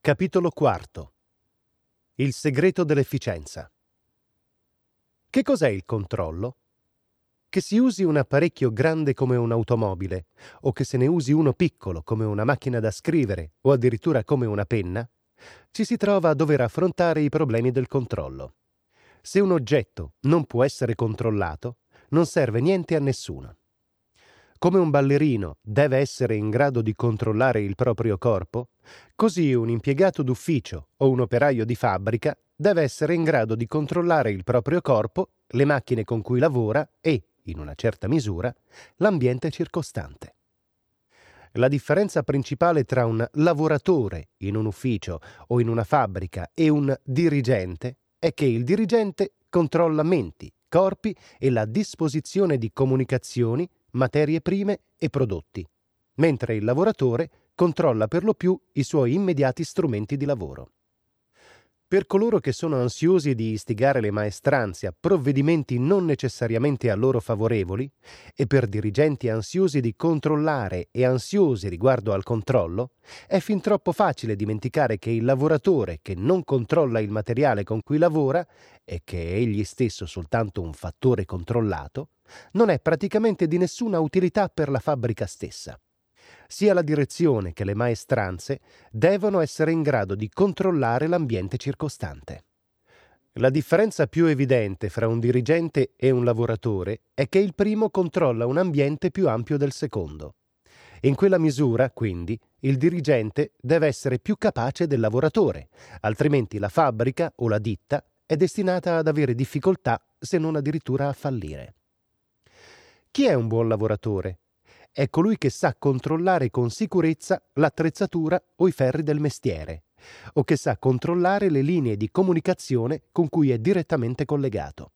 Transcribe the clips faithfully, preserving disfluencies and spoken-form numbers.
Capitolo quarto. Il segreto dell'efficienza. Che cos'è il controllo? Che si usi un apparecchio grande come un'automobile, o che se ne usi uno piccolo come una macchina da scrivere, o addirittura come una penna, ci si trova a dover affrontare i problemi del controllo. Se un oggetto non può essere controllato, non serve niente a nessuno. Come un ballerino deve essere in grado di controllare il proprio corpo, così un impiegato d'ufficio o un operaio di fabbrica deve essere in grado di controllare il proprio corpo, le macchine con cui lavora e, in una certa misura, l'ambiente circostante. La differenza principale tra un lavoratore in un ufficio o in una fabbrica e un dirigente è che il dirigente controlla menti, corpi e la disposizione di comunicazioni, materie prime e prodotti, mentre il lavoratore controlla per lo più i suoi immediati strumenti di lavoro. Per coloro che sono ansiosi di istigare le maestranze a provvedimenti non necessariamente a loro favorevoli e per dirigenti ansiosi di controllare e ansiosi riguardo al controllo, è fin troppo facile dimenticare che il lavoratore che non controlla il materiale con cui lavora e che è egli stesso soltanto un fattore controllato, non è praticamente di nessuna utilità per la fabbrica stessa. Sia la direzione che le maestranze devono essere in grado di controllare l'ambiente circostante. La differenza più evidente fra un dirigente e un lavoratore è che il primo controlla un ambiente più ampio del secondo. In quella misura, quindi, il dirigente deve essere più capace del lavoratore, altrimenti la fabbrica o la ditta è destinata ad avere difficoltà, se non addirittura a fallire. Chi è un buon lavoratore? È colui che sa controllare con sicurezza l'attrezzatura o i ferri del mestiere, o che sa controllare le linee di comunicazione con cui è direttamente collegato.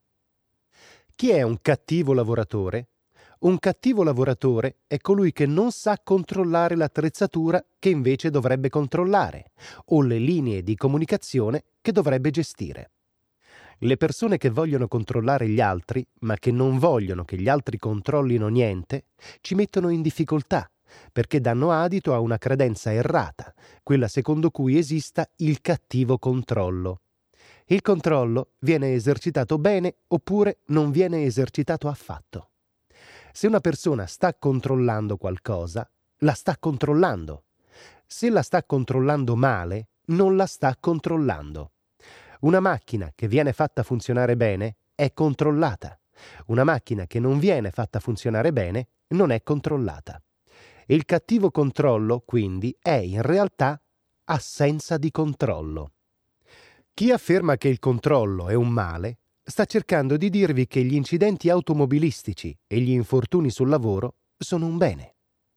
Chi è un cattivo lavoratore? Un cattivo lavoratore è colui che non sa controllare l'attrezzatura che invece dovrebbe controllare, o le linee di comunicazione che dovrebbe gestire. Le persone che vogliono controllare gli altri, ma che non vogliono che gli altri controllino niente, ci mettono in difficoltà, perché danno adito a una credenza errata, quella secondo cui esista il cattivo controllo. Il controllo viene esercitato bene oppure non viene esercitato affatto. Se una persona sta controllando qualcosa, la sta controllando. Se la sta controllando male, non la sta controllando. Una macchina che viene fatta funzionare bene è controllata. Una macchina che non viene fatta funzionare bene non è controllata. Il cattivo controllo, quindi, è in realtà assenza di controllo. Chi afferma che il controllo è un male sta cercando di dirvi che gli incidenti automobilistici e gli infortuni sul lavoro sono un bene.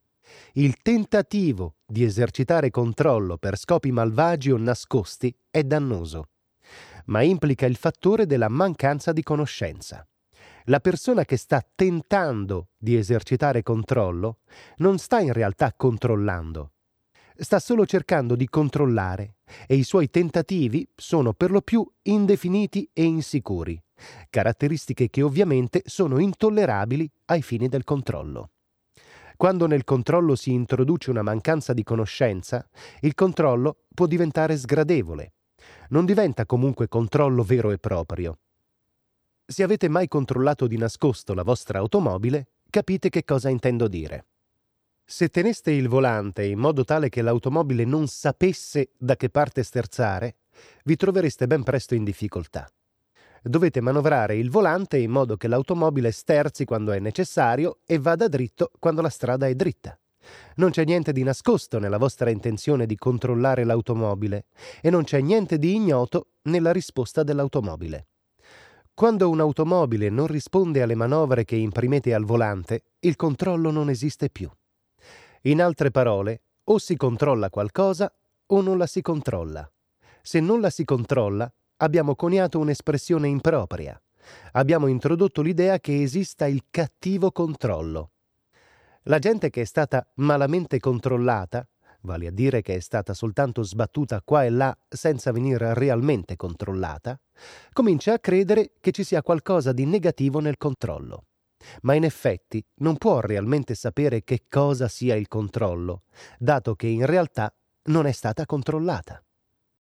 Il tentativo di esercitare controllo per scopi malvagi o nascosti è dannoso, ma implica il fattore della mancanza di conoscenza. La persona che sta tentando di esercitare controllo non sta in realtà controllando, sta solo cercando di controllare e i suoi tentativi sono per lo più indefiniti e insicuri, caratteristiche che ovviamente sono intollerabili ai fini del controllo. Quando nel controllo si introduce una mancanza di conoscenza, il controllo può diventare sgradevole. Non diventa comunque controllo vero e proprio. Se avete mai controllato di nascosto la vostra automobile, capite che cosa intendo dire. Se teneste il volante in modo tale che l'automobile non sapesse da che parte sterzare, vi trovereste ben presto in difficoltà. Dovete manovrare il volante in modo che l'automobile sterzi quando è necessario e vada dritto quando la strada è dritta. Non c'è niente di nascosto nella vostra intenzione di controllare l'automobile e non c'è niente di ignoto nella risposta dell'automobile. Quando un'automobile non risponde alle manovre che imprimete al volante, il controllo non esiste più. In altre parole, o si controlla qualcosa o non la si controlla. Se non la si controlla, abbiamo coniato un'espressione impropria. Abbiamo introdotto l'idea che esista il cattivo controllo. La gente che è stata malamente controllata, vale a dire che è stata soltanto sbattuta qua e là senza venir realmente controllata, comincia a credere che ci sia qualcosa di negativo nel controllo. Ma in effetti non può realmente sapere che cosa sia il controllo, dato che in realtà non è stata controllata.